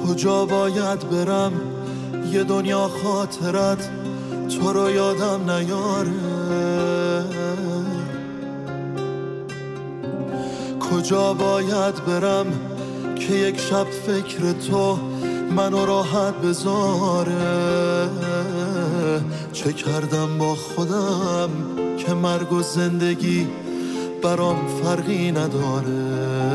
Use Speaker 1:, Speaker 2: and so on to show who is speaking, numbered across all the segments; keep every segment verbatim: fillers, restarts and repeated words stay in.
Speaker 1: کجا باید برم یه دنیا خاطرت تو رو یادم نیاره، کجا باید برم که یک شب فکر تو منو راحت بذاره. چه کردم با خودم که مرگ و زندگی برام فرقی نداره.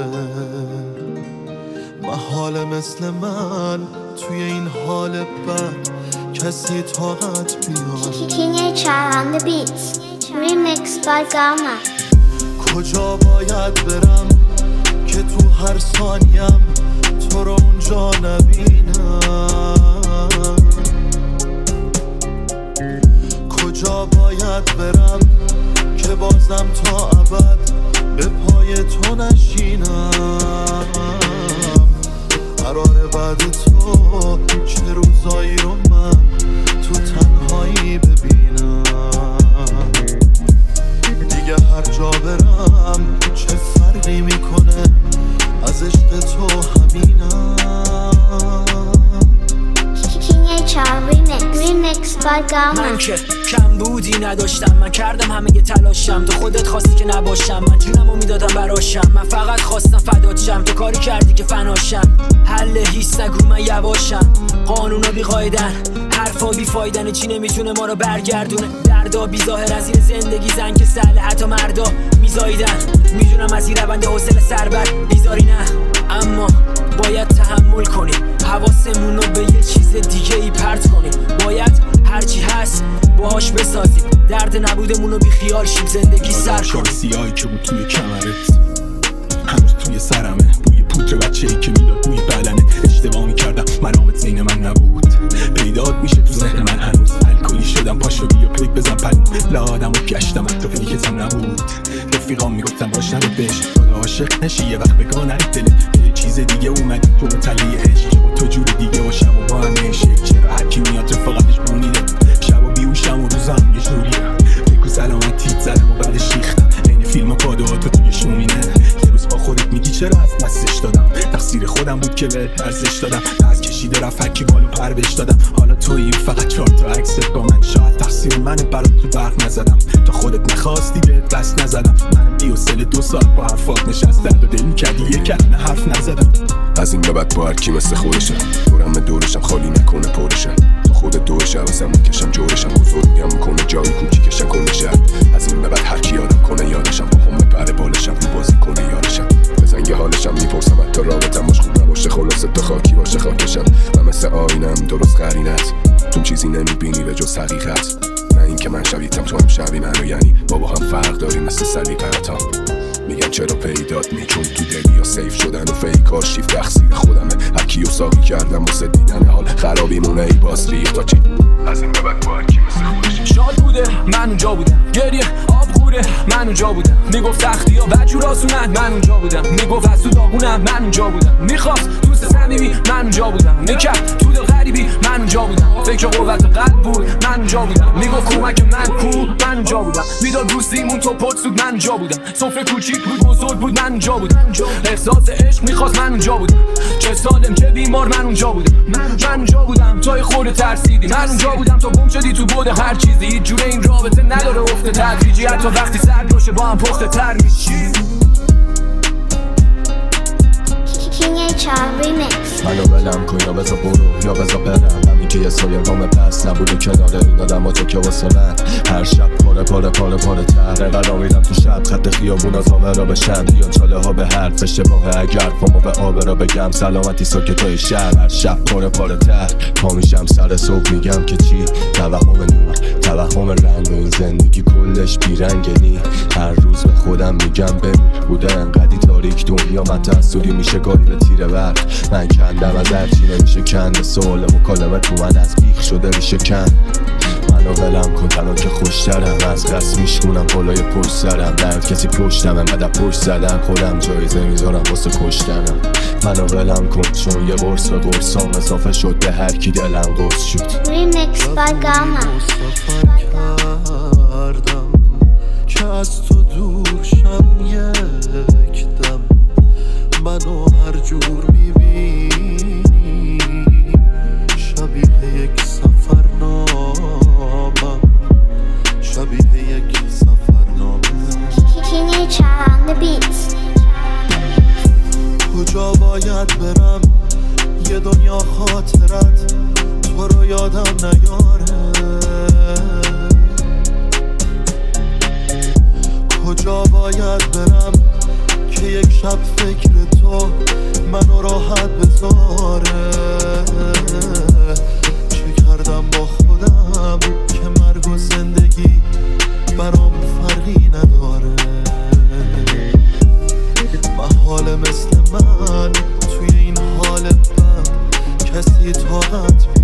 Speaker 1: محال مثل من توی این حال بد کسی طاقت بیاره.
Speaker 2: Teenager on the beats Remixed by Gamma.
Speaker 1: کجا باید برم که تو هر ثانیم تو رو اونجا نبینم، کجا باید برم که بازم تا ابد به پای تو نشینم. قراره بعد تو چه روزایی رو من تو تنهایی ببینم. دیگه هر جا برم چه فرقی میکنه از عشق تو همینم.
Speaker 3: من که کم بودی نداشتم، من کردم همه یه تلاشم، تو خودت خواستی که نباشم، من جونمو میدادم براشم. من فقط خواستم فدات شم، تو کاری کردی که فناشم. حل هیست نگو من یواشم، قانونا بی قاعدن، حرفا بی فایدن، چی نمیتونه ما رو برگردونه. دردا بی ظاهر از این زندگی زن که سهل حتی مردا میزاییدن. میدونم از این روند حوصله سربر بیزاری نه، اما باید تحمل کنیم، حواسمون رو به یه چیز دیگه ای پرت کنیم. باید هرچی هست باهاش بسازیم، درد نبودمون رو بی خیال شیم، زندگی سر کنیم.
Speaker 4: سیاهی که بود توی کمرت هنوز توی سرمه، بوی پودر بچه‌ای که میداد بوی بدنت. اشتباه میکردم مرامت زین من نبود، پیدات میشه تو ذهن من هنوز. الکلی شدم پاشو بیا پیک بزن پلو، لادم و گشتم حتی پیکتم نبود. رفیقام میگفتم باش نرو بش، دادا عاشق نشی یه وقت بگاه نرید دلت. یه چیز دیگه اومدی تو متلی عشق، تو جور دیگه و شب و با هم نشک. چرا هرکی میاد رفاقتش بونیده، شب و بیوشم و روزم یه جوریه. بگو سلامتیت زدم و بعدش ریختم، این فیلم و کادوهاتو توی شومینه. یه روز با خودت میگی چرا از دستش دادم، تقصیر خودم بود که به ارزش دادم. از کشیده رفت هرکی بالو پر بهش دادم. حالا تویی فقط چهار تا عکست با من، شاید تقصیر منه برات تو برق نزدم. تا خودت نخواستی بهت دست نزدم، منم بی‌حوصله دو ساعت با حرفات نشست، درد و دل می‌کردی یه کلمه حرف نزدم.
Speaker 5: از این به بعد با هرکی مثل خودشم، دورم دورشم خالی نکنه پرشم. تا خودت دورش عوضم میکشم جورشم، بزرگم میکنه جایی کوچیکشم کل شهر. از این به بعد هرکی یادم کنه یادشم، با هم بپره بالشم رو بازی کنه یارشم. بزن یه حالشم میپرسم حتی رابطم باش خوب نباشه، خلاصه تو خاکی باشه خاکشم. من مثل آینم درست قرینت، تو چیزی نمیبینی به جز حقیقت. نه این که من شبیتم تو هم شبی منو، یعنی بابا هم فرق داریم مثل سلیقه‌ها. میگن چرا پیدات می چون تو دلی یا سیف شدن و فیکار شیف تقصیر خودمه. هرکی و ساقی کردم واسه دیدن حال خرابیمونه ای باز ریخ تا چی. از این به بعد با هرکی مثل خودش.
Speaker 6: شاد بوده من اونجا بودم، گریه آب خوره من اونجا بودم. میگفت تختی ها بجور آسونن من اونجا بودم. میگفت از تو داغونم من اونجا بودم. میخواست دوست صمیمی من اونجا بودم. میکرد تو دل غریبی من اونجا بودم. فکر قوت قلب بود من اونجا بودم. میگفت کمک من کو من اونجا بودم. میداد دوستیمون تو پت سود من اونجا بودم. سفره کوچیک بود بزرگ بود من اونجا بودم. احساس عشق میخواست من اونجا بودم. چه سالم چه بیمار من اونجا بودم. من اونجا بودم تا یه خورده ترسیدی. من اونجا بودم تا گم شدی تو بود هر چیزی. هیچ جوره این رابطه نداره افت تدریجی، حتی وقتی سر باشه با هم پخته تر میشی.
Speaker 7: منو بلم کن یا بزا برو یا بزا برم. همین که یه سایه گام پس نبوده کنار این آدم ها تو که واسه من هر شب پاره پاره پاره پاره تر. قرار میدم تو شب خط خیابون از آمه را بشم. بیان چاله ها به حرف اشتباه اگر فامو به آبه را بگم. سلامتی ساکت های شهر هر شب پاره پاره تر. پا میشم سر صبح میگم که چی توهم نور توهم رنگ و این زندگی کلش بیرنگنی. هر روز به خودم میگم بمیر بوده انقدی تاریک دنیا من تحصیلی میشه گاهی به تیره برد. من کندم از هرچی نمیشه کند. سوال مکالمه تو من از بیخ شده ریشه کند. منو ولم کن تنها که خوشترم از قصد میشکونم بالای پشت سرم. درد کسی پشتم انقدر پشت زدن خودم جایزه میذارم واسه کشتنم. منو ولم کن چون یه قرص به قرصام اضافه شد به هر کی دلم قرص شد.
Speaker 2: Remixed by Gamma.
Speaker 1: که از تو دور شم یک دم منو هر جور میبینی. نیاره. کجا باید برم که یک شب فکر تو منو راحت بذاره؟ چه کردم با خودم که مرگ و زندگی برام فرقی نداره؟ محاله مثل من توی این حال بد کسی طاقت